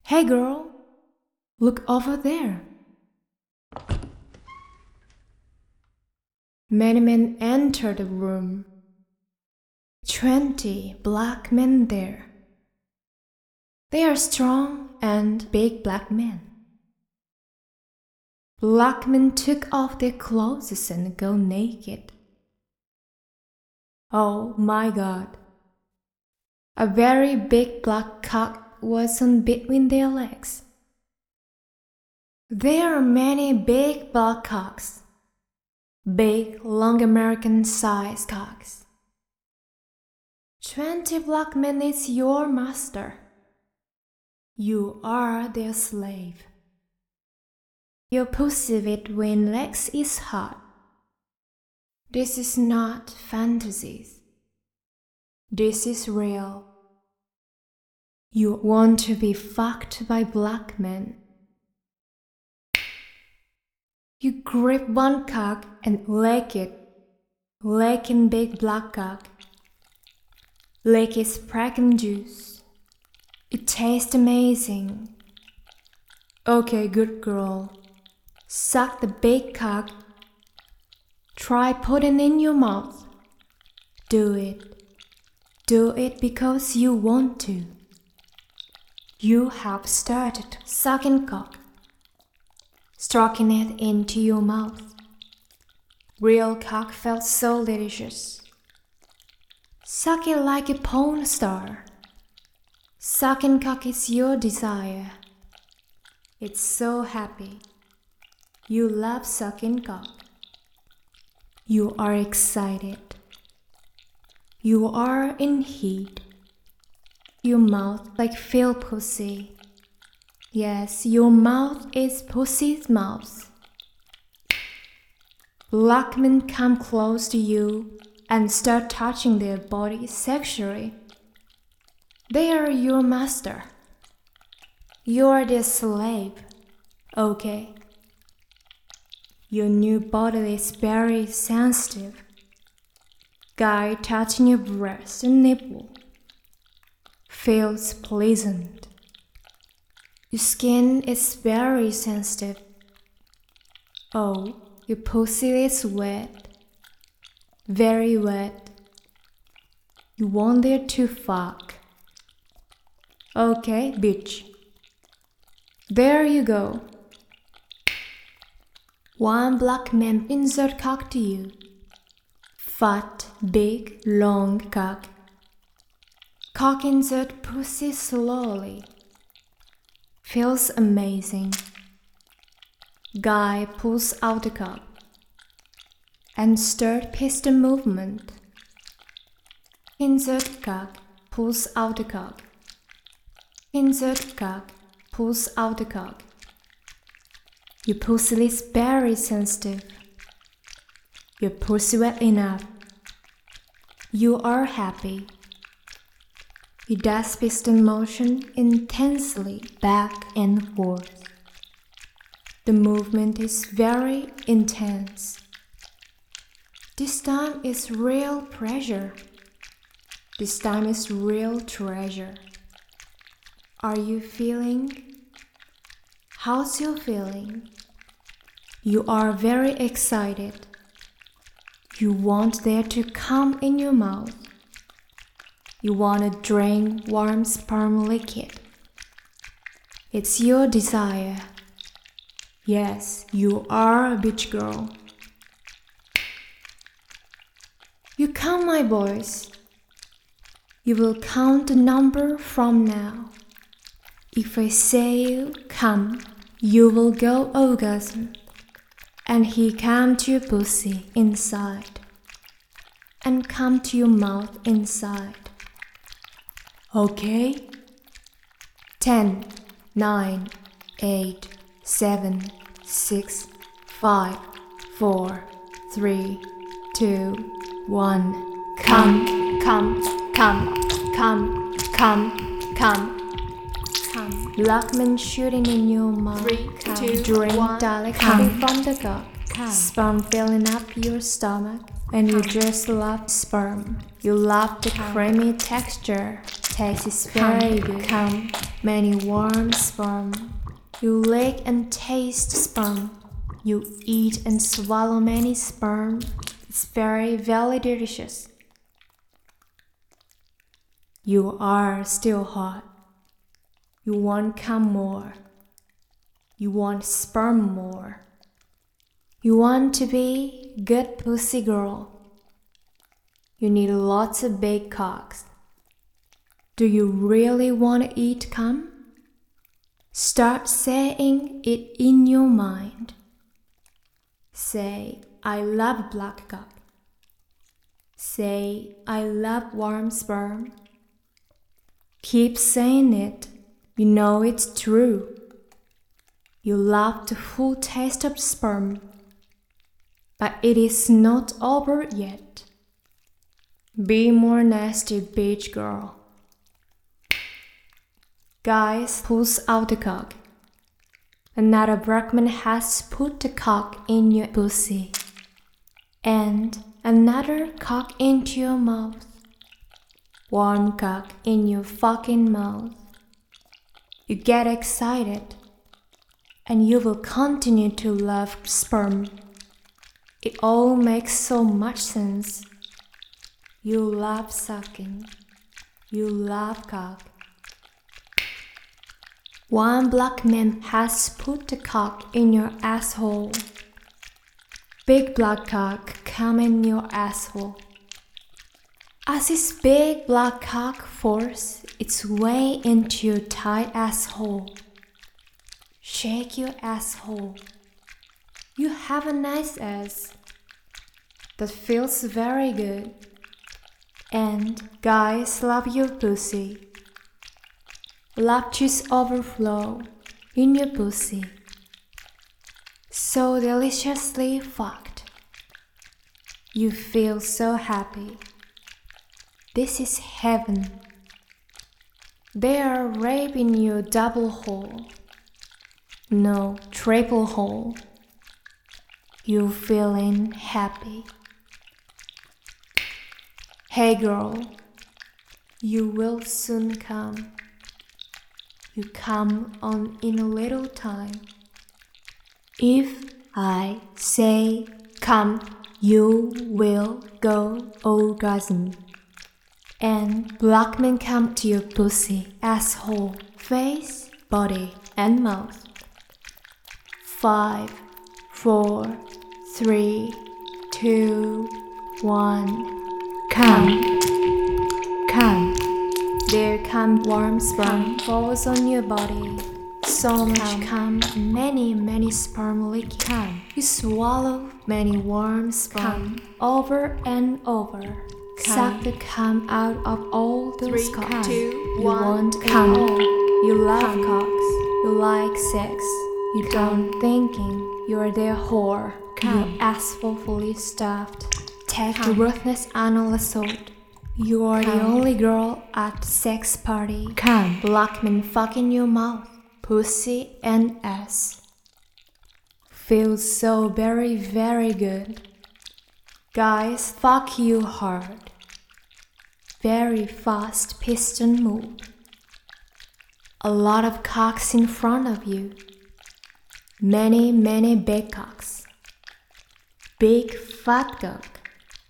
Hey girl, look over there. Many men enter the room. 20 black men there. They are strong and big black men. Black men took off their clothes and go naked. Oh my God. A very big black cock was on between their legs. There are many big black cocks. Big, long American-sized cocks. 20 black men is your master. You are their slave. Your pussy with twin legs is hot. This is not fantasies. This is real. You want to be fucked by black men. You grip one cock and lick it. Licking big black cock. Lick its pregnant juice. It tastes amazing. Okay, good girl. Suck the big cock. Try putting in your mouth. Do it. Do it because you want to. You have started sucking cock. Stroking it into your mouth. Real cock felt so delicious. Suck it like a porn star. Sucking cock is your desire. It's so happy. You love sucking cock. You are excited. You are in heat. Your mouth like feel pussy. Yes, your mouth is pussy's mouth. Black men come close to you and start touching their bodies sexually. They are your master. You are their slave. Okay. Your new body is very sensitive. Guy touching your breast and nipple feels pleasant. Your skin is very sensitive. Oh, your pussy is wet. Very wet. You want there to fuck. Okay, bitch. There you go. One black man insert cock to you. Fat, big, long cock. Cock insert pussy slowly. Feels amazing. Guy pulls out the cock and start piston movement. Insert cock pulls out the cock. Insert cock pulls out the cock. Your pussy is very sensitive. Your pussy wet enough. You are happy. You does piston motion intensely back and forth. The movement is very intense. This time is real pressure. This time is real treasure. Are you feeling? How's your feeling? You are very excited. You want there to come in your mouth. You want to drink warm sperm liquid. It's your desire. Yes, you are a bitch girl. You come, my boys. You will count the number from now. If I say you come, you will go orgasm. And he come to your pussy inside. And come to your mouth inside. Okay? 10, 9, 8, 7, 6, 5, 4, 3, 2, 1. Come, come, come, come, come, come. Black men shooting in your mouth. 3, 2, Drink 1. directly from the cock. Sperm filling up your stomach. And you just love sperm. You love the creamy texture. Tastes very good. Come, many warm sperm. You lick and taste sperm. You eat and swallow many sperm. It's very, very delicious. You are still hot. You want come more. You want sperm more. You want to be good pussy girl. You need lots of big cocks. Do you really want to eat cum? Start saying it in your mind. Say, I love black cock. Say, I love warm sperm. Keep saying it. You know it's true. You love the full taste of sperm. But it is not over yet. Be more nasty, bitch girl. Guys, pulls out the cock. Another Brackman has put the cock in your pussy. And another cock into your mouth. One cock in your fucking mouth. You get excited. And you will continue to love sperm. It all makes so much sense. You love sucking. You love cock. One black man has put the cock in your asshole. Big black cock come in your asshole. As his big black cock forces its way into your tight asshole. Shake your asshole. You have a nice ass. That feels very good. And guys love your pussy. Love juice overflow in your pussy. So deliciously fucked. You feel so happy. This is heaven. They are raping your double hole. No, triple hole. You feeling happy. Hey girl, you will soon come. You come on in a little time. If I say come, you will go orgasm. And black men come to your pussy, asshole, face, body, and mouth. 5, 4, 3, 2, 1. Come. Come. There come warm sperm falls on your body. So much cum, many sperm leak. Come. You swallow many warm sperm over and over. Suck the cum out of all those cocks. 3, 2, 1. You want cum. You love cocks. You like sex. You don't thinking you're their whore. Your asshole fully stuffed. Take the ruthless anal assault. You are the only girl at the sex party. Come. Black men fucking your mouth, pussy and ass. Feels so very, very good. Guys, fuck you hard. Very fast piston move. A lot of cocks in front of you. Many big cocks. Big fat cock.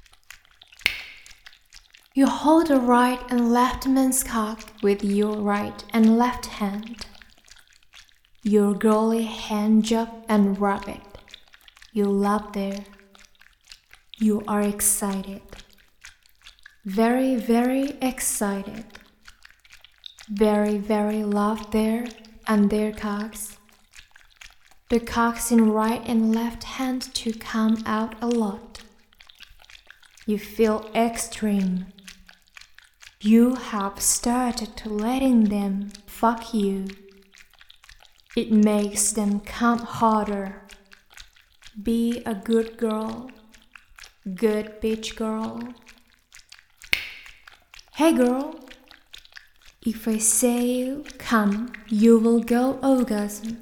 You hold the right and left man's cock with your right and left hand. Your girly hand job and rub it. You love there. You are excited. Very, very excited. Very, very love there and their cocks. The cocks in right and left hand to come out a lot. You feel extreme. You have started to letting them fuck you. It makes them come harder. Be a good girl. Good bitch girl. Hey girl. If I say you come, you will go orgasm.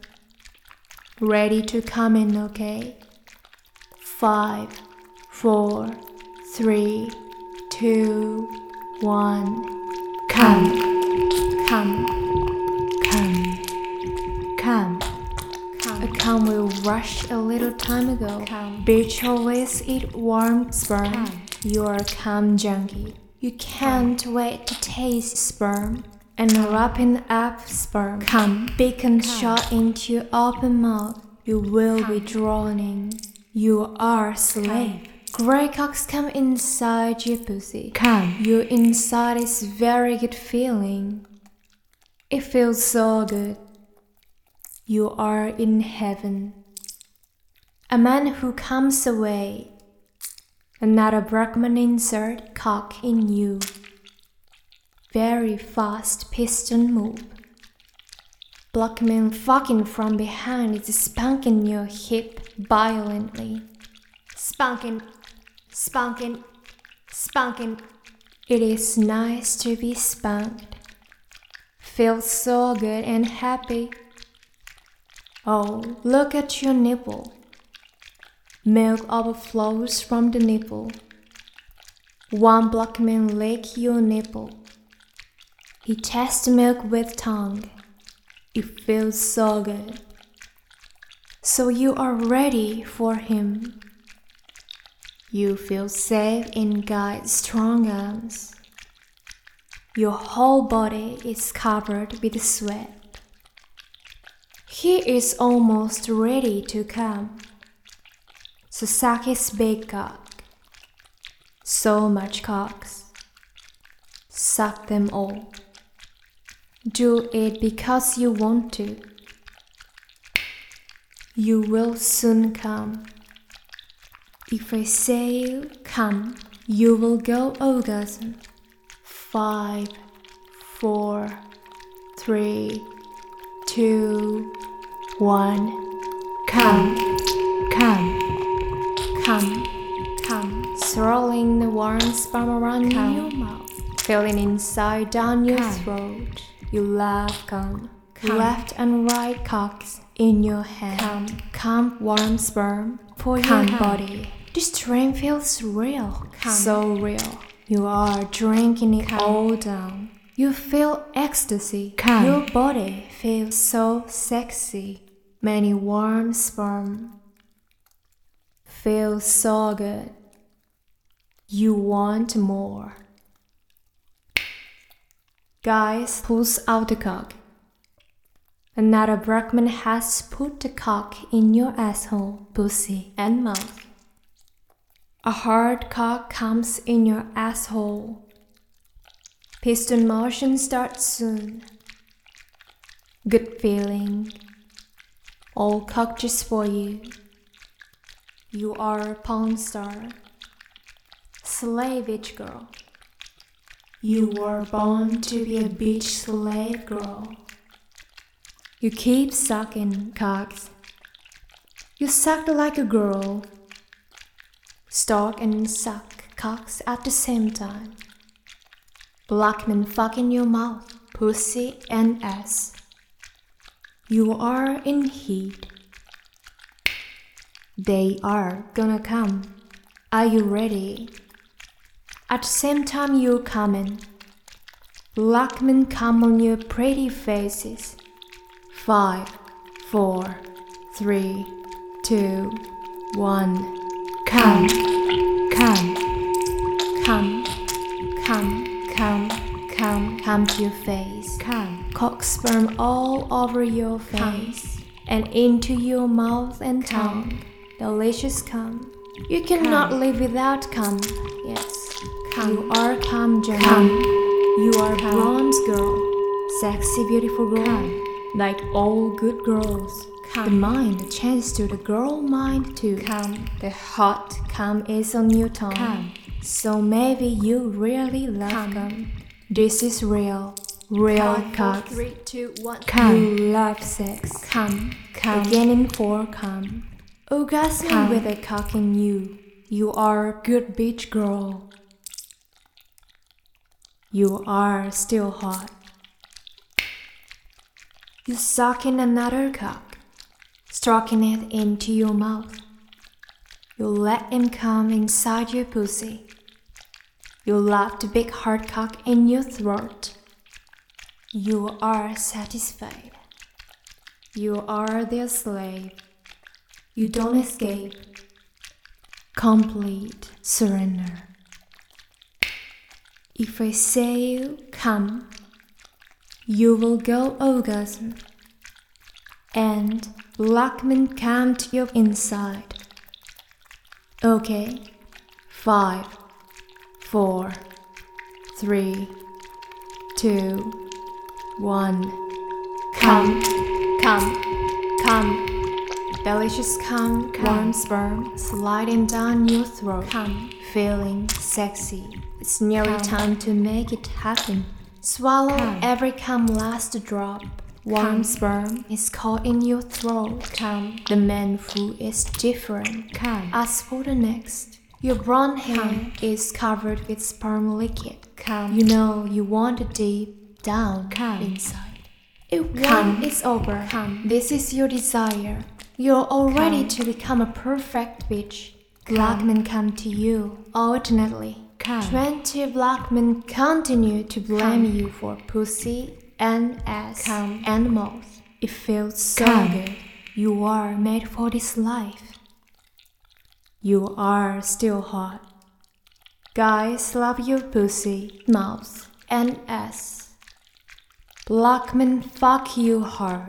Ready to come in, okay? 5, 4, 3, 2, 1. Come, come, come, come. A cum will rush a little time ago. Bitch always eat warm sperm. You're a cum junkie. You can't wait to taste sperm and wrapping up sperm. Cum, beacon shot into your open mouth. You will be drowning. You are a slave. Grey cocks come inside your pussy. Cum, your inside is very good feeling. It feels so good. You are in heaven. A man who comes away. Another Brahman insert cock in you. Very fast piston move. Blackman fucking from behind is spanking your hip violently. Spanking, spanking, spanking. It is nice to be spanked. Feels so good and happy. Oh, look at your nipple. Milk overflows from the nipple. One black man lick your nipple. He tests milk with tongue. It feels so good. So you are ready for him. You feel safe in God's strong arms. Your whole body is covered with sweat. He is almost ready to come. So suck his big cock. So much cocks. Suck them all. Do it because you want to. You will soon come. If I say come, you will go orgasm. 5, 4, 3, 2, 1. Come, come, come, come. Swirling the warm sperm around your mouth, filling inside down your throat. You love cum. Left and right cocks in your hand. Cum warm sperm for your body. This dream feels real, so real. You are drinking it all down. You feel ecstasy. Your body feels so sexy. Many warm sperm. Feels so good. You want more. Guys, pulls out the cock. Another Brahman has put the cock in your asshole, pussy, and mouth. A hard cock comes in your asshole. Piston motion starts soon. Good feeling. All cock just for you. You are a porn star. Slavage girl. You were born to be a bitch slave girl. You keep sucking cocks. You suck like a girl. Stalk and suck cocks at the same time. Blackman fuck in your mouth, pussy and ass. You are in heat. They are gonna come. Are you ready? At the same time you're coming. Blackmen come on your pretty faces. 5, 4, 3, 2, 1. Come, come, come, come, come, come to your face. Come, cock sperm all over your face and into your mouth and tongue. Delicious cum. You cannot live without cum. Yes, cum. You are cum junkie. You are bronze girl, sexy beautiful girl, like all good girls. The mind changes to the girl mind too. The hot cum is on your tongue. So maybe you really love cum. This is real, real cock. 3, 2, 1. You love sex. Again in 4. Orgasm with a cock in you. You are a good bitch girl. You are still hot. You suck in another cock, stroking it into your mouth. You let him come inside your pussy. You love the big hard cock in your throat. You are satisfied. You are their slave. You don't escape. Complete surrender. If I say you come, you will go orgasm, and Blackman come to your inside. Okay, 5, 4, 3, 2, 1. Come, come, come. Delicious come, warm sperm sliding down your throat. Come, feeling sexy. It's nearly time to make it happen. Swallow every come last drop. Warm sperm is caught in your throat. The man who is different. As for the next, your brown hair is covered with sperm liquid. You know you want it deep down inside. If one is over, this is your desire. You're all ready to become a perfect bitch. Black men come to you alternately. 20 black men continue to blame you for pussy and ass and mouth. It feels so good. You are made for this life. You are still hot. Guys love your pussy, mouth, and ass. Black men fuck you hard.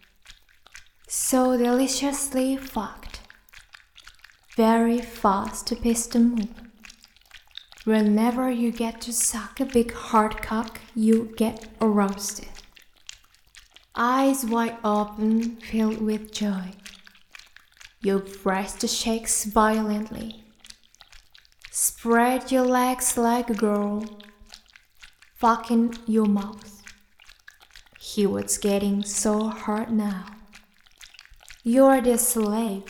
So deliciously fucked. Very fast piston move. Whenever you get to suck a big hard cock, you get aroused. Eyes wide open, filled with joy. Your breast shakes violently. Spread your legs like a girl. Fucking your mouth. He was getting so hard now. You're the slave.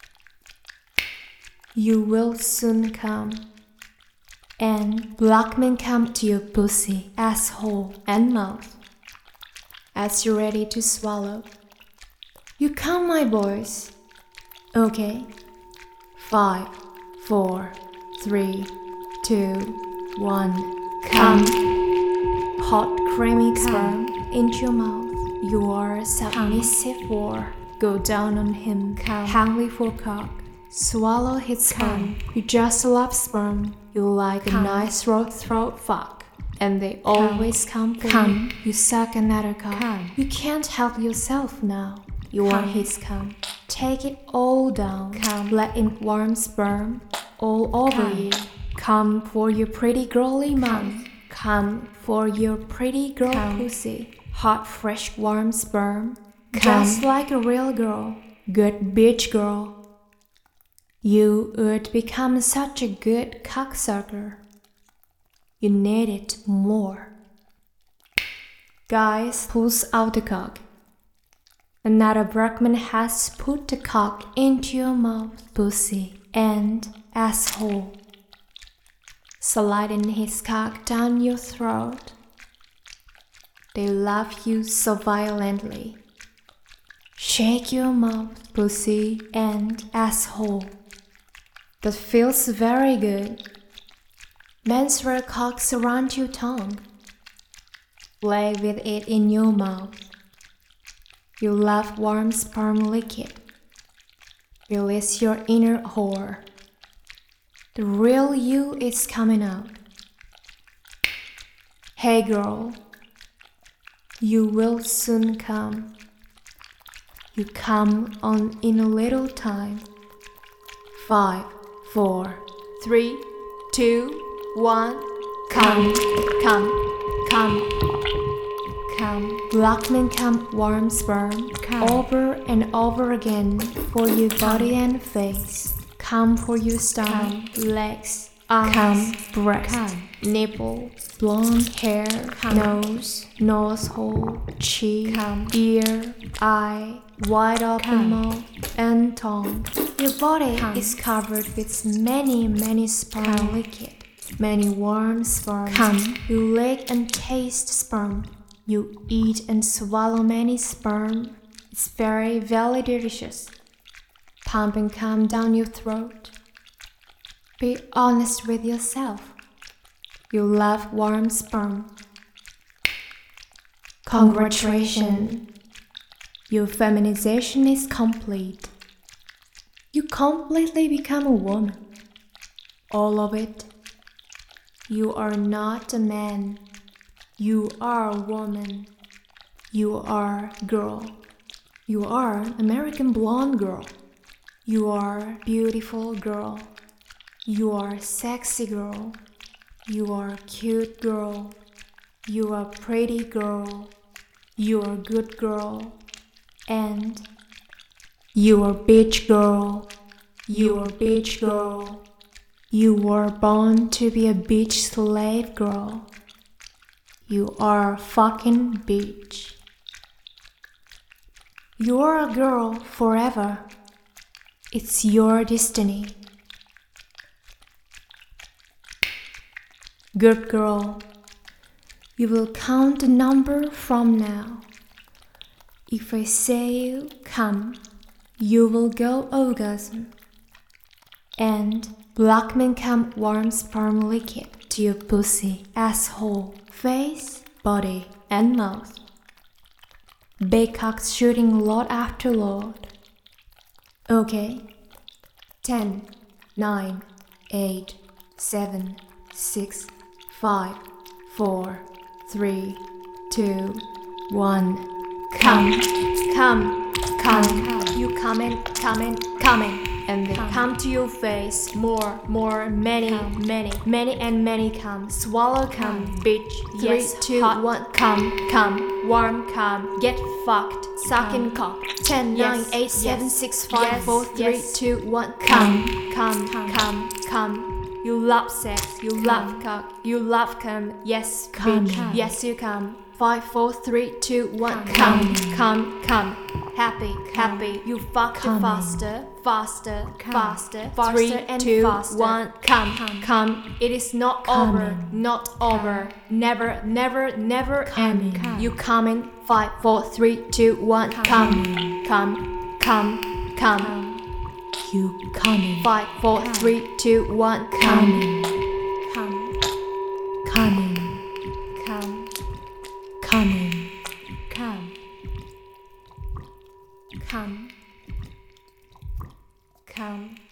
You will soon come. And black men come to your pussy, asshole, and mouth. As you're ready to swallow. You come, my boys. Okay. 5, 4, 3, 2, 1. Come. Hot, creamy sperm into your mouth. You are a submissive whore. Go down on him, hungry for cock. Swallow his sperm. You just love sperm. You like a nice throat fuck. And they always come for you. You suck another cock. You can't help yourself now. You want his cum. Take it all down. Let in warm sperm all over you. Come for your pretty girly mouth. Come for your pretty girl pussy. Hot, fresh, warm sperm. Just like a real girl. Good bitch girl. You would become such a good cocksucker. You need it more. Guys pulls out the cock. Another Brackman has put the cock into your mouth, pussy, and asshole. Sliding his cock down your throat. They love you so violently. Shake your mouth, pussy, and asshole. That feels very good. Menstrual cocks around your tongue. Play with it in your mouth. You love warm sperm liquid. Release your inner whore. The real you is coming out. Hey girl, you will soon come. You come on in a little time. 5, 4, 3, 2, 1. Come, come, come. Come. Black men come warm sperm. Over and over again for your body and face. Come for your stomach, legs, arms, breast, nipple, blonde hair, nose hole, cheek, ear, eye, wide open mouth, and tongue. Your body is covered with many sperm liquid, many warm sperms. You lick and taste sperm. You eat and swallow many sperm. It's very delicious. Pump and come down your throat. Be honest with yourself. You love warm sperm. Congratulations. Your feminization is complete. You completely become a woman. All of it. You are not a man. You are a woman. You are a girl. You are American blonde girl. You are beautiful girl. You are sexy girl. You are cute girl. You are pretty girl. You are good girl. And you are bitch girl. You are bitch girl. You were born to be a bitch slave girl. You are a fucking bitch. You are a girl forever. It's your destiny. Good girl. You will count the number from now. If I say you come, you will go orgasm. And black men come warm sperm liquid to your pussy, asshole, face, body, and mouth. Big cocks shooting load after load. Okay. 10, 9, 8, 7, 6, 5, 4, 3, 2, 1. Come. You coming. And they come to your face. More, many and many come. Swallow come, bitch. 3, 2, 1. Come. Warm come. Get fucked. Sucking cock. 10, 9, 8, 7, 6, 5, 4, 3, 2, 1. Come. You love sex. You love cock. You love come. Yes, bitch. Yes, you come. 5, 4, 3, 2, 1. Come. Happy. You fuck faster. 3, and 2, faster. 1. Come. It is not over. Never end. You coming. 5, 4, 3, 2, 1. Come. You coming. 5, 4, 3, 2, 1. Coming. Come.